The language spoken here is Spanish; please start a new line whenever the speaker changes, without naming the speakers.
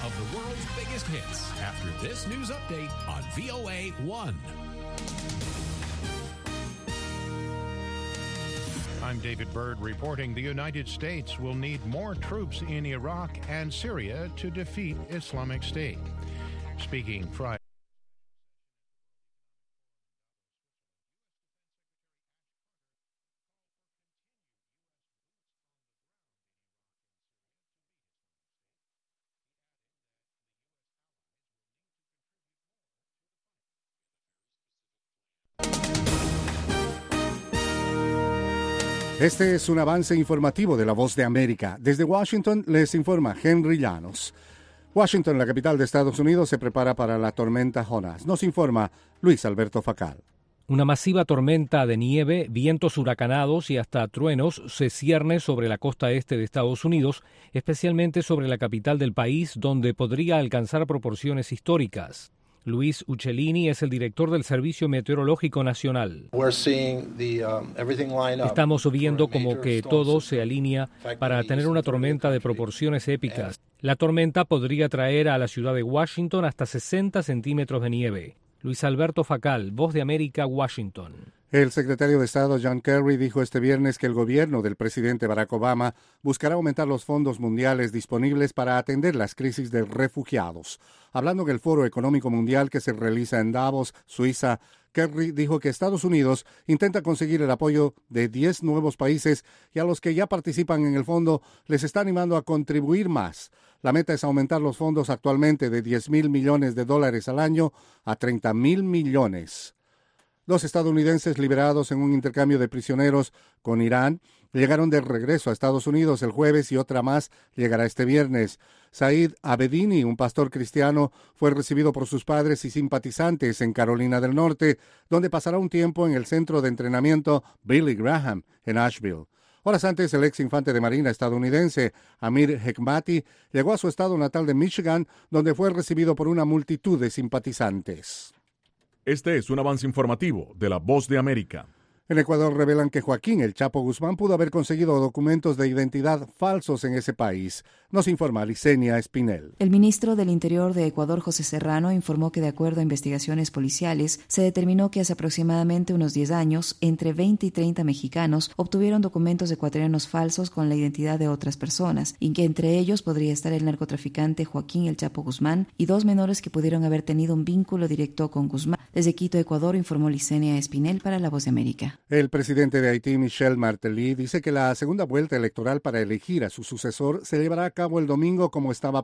of the world's biggest hits after this news update on VOA1.
I'm David Byrd reporting the United States will need more troops in Iraq and Syria to defeat Islamic State. Speaking Friday.
Este es un avance informativo de La Voz de América. Desde Washington les informa Henry Llanos. Washington, la capital de Estados Unidos, se prepara para la tormenta Jonas. Nos informa Luis Alberto Facal.
Una masiva tormenta de nieve, vientos huracanados y hasta truenos se cierne sobre la costa este de Estados Unidos, especialmente sobre la capital del país, donde podría alcanzar proporciones históricas. Luis Uccellini es el director del Servicio Meteorológico Nacional. Estamos viendo como que todo se alinea para tener una tormenta de proporciones épicas. La tormenta podría traer a la ciudad de Washington hasta 60 centímetros de nieve. Luis Alberto Facal, Voz de América, Washington.
El secretario de Estado John Kerry dijo este viernes que el gobierno del presidente Barack Obama buscará aumentar los fondos mundiales disponibles para atender las crisis de refugiados. Hablando en el Foro Económico Mundial que se realiza en Davos, Suiza, Kerry dijo que Estados Unidos intenta conseguir el apoyo de 10 nuevos países y a los que ya participan en el fondo les está animando a contribuir más. La meta es aumentar los fondos actualmente de $10,000 millones al año a $30,000 millones. 2 estadounidenses liberados en un intercambio de prisioneros con Irán llegaron de regreso a Estados Unidos el jueves y otra más llegará este viernes. Said Abedini, un pastor cristiano, fue recibido por sus padres y simpatizantes en Carolina del Norte, donde pasará un tiempo en el centro de entrenamiento Billy Graham en Asheville. Horas antes, el ex infante de Marina estadounidense Amir Hekmati llegó a su estado natal de Michigan, donde fue recibido por una multitud de simpatizantes.
Este es un avance informativo de La Voz de América.
En Ecuador revelan que Joaquín El Chapo Guzmán pudo haber conseguido documentos de identidad falsos en ese país. Nos informa Licenia Espinel.
El ministro del Interior de Ecuador, José Serrano, informó que de acuerdo a investigaciones policiales, se determinó que hace aproximadamente unos 10 años, entre 20 y 30 mexicanos obtuvieron documentos ecuatorianos falsos con la identidad de otras personas, y que entre ellos podría estar el narcotraficante Joaquín El Chapo Guzmán y 2 menores que pudieron haber tenido un vínculo directo con Guzmán. Desde Quito, Ecuador, informó Licenia Espinel para La Voz de América.
El presidente de Haití, Michel Martelly, dice que la segunda vuelta electoral para elegir a su sucesor se llevará a cabo el domingo como estaba